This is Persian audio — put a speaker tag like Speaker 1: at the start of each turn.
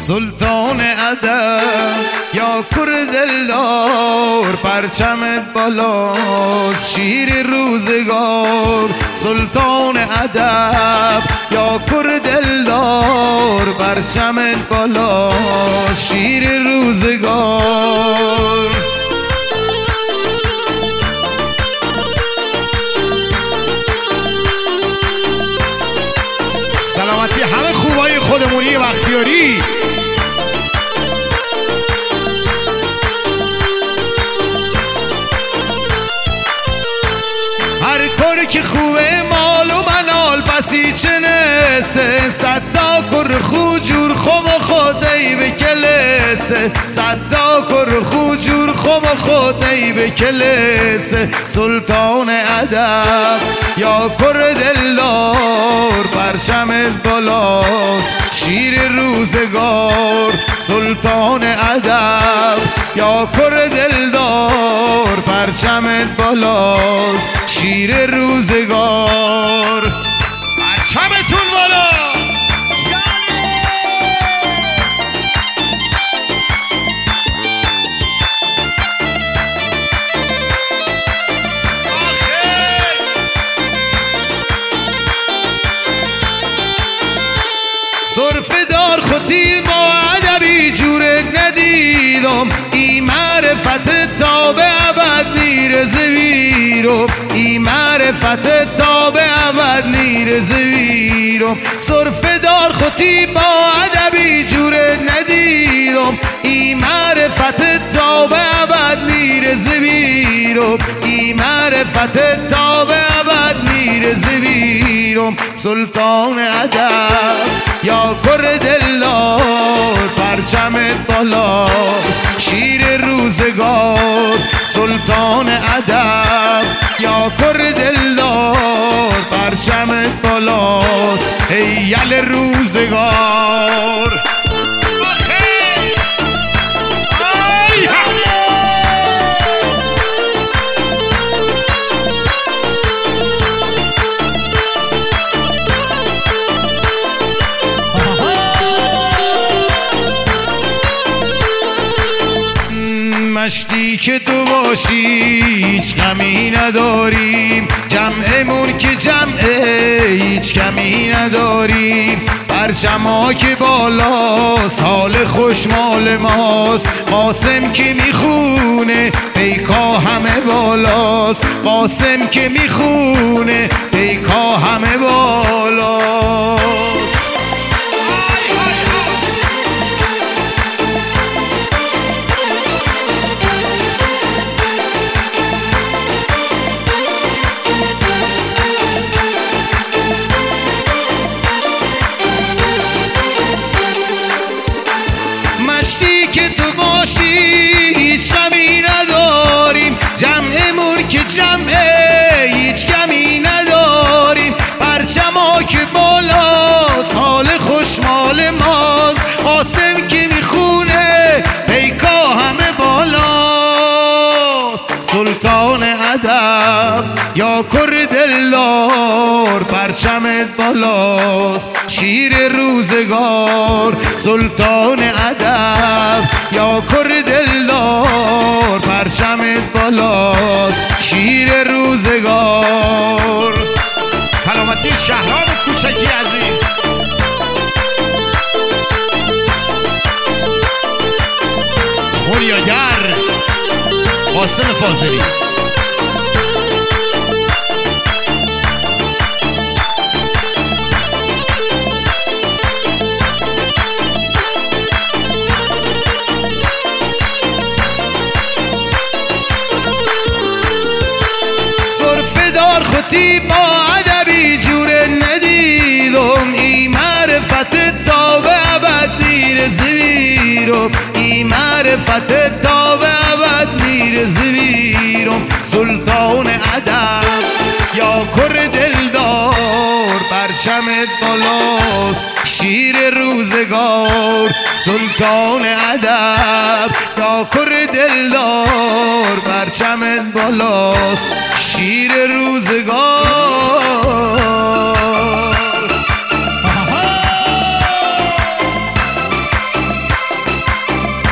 Speaker 1: سلطان ادب یا کر دلدار، پرچمت بالاست شیر روزگار. سلطان ادب یا کر دلدار، پرچمت بالاست شیر روزگار. سلامتی همه خوبای خودمونی بختیاری. هر کار که خوبه مال و منال بسی چنسه، صد تا کر خوجور خم و خودی به کلسه، صد تا کر خوجور خم و خودی به کلسه. سلطان ادب یا کر دلدار، پرچمت بالاست شیر روزگار. سلطان ادب یا کر دلدار، پرچمت بالاست شیر روزگار. پرچمتون بالاست. صرف دار خودی با ادبی جورت ندیدم، این معرفت تا به ابد میرزه ویرم، این معرفت تا به ابد میرزه ویرم. صرف دار خودی با ادبی جورت ندیدم، این معرفت تا به ابد میرزه ویرم، این معرفت تا به ابد میرزه ویرم. سلطان ادب یا کر دلدار، پرچمت بالاست شیر روزگار. سلطان ادب یا کر دلدار، پرچمت بالاست هیل روزگار. مشتی که تو باشی هیچ غمی نداریم، جمعمون که جمعه هیچ کمی نداریم. پرچما که بالاست حال خوشمال ماست، قاسم که میخونه پیکا همه بالاست، قاسم که میخونه پیکا همه بالاست. مشتی که تو باشی هیچ غمی نداریم، جمعمون که جمعه هیچ کمی نداریم. پرچما که بالاست حال خوشمال ماست، قاسم که میخونه پیکا همه بالاست. سلطان ادب یا کر دلدار، پرچمت بالاست شیر روزگار. سلطان ادب یا کر دلدار، پرچمت بالاست شیر روزگار. سلامتی شهرام کوچکی عزیز. خوریاگر قاسم فاضلی. خودی با ادبی جور ندیدم، این معرفت تا به ابد میرزه ویرم، این معرفت تا به ابد میرزه ویرم. سلطان ادب یا کر دلدار، پرچمت بالاست شیر روزگار. سلطان ادب یا کر دلدار، پرچمت بالاست شیر روزگار.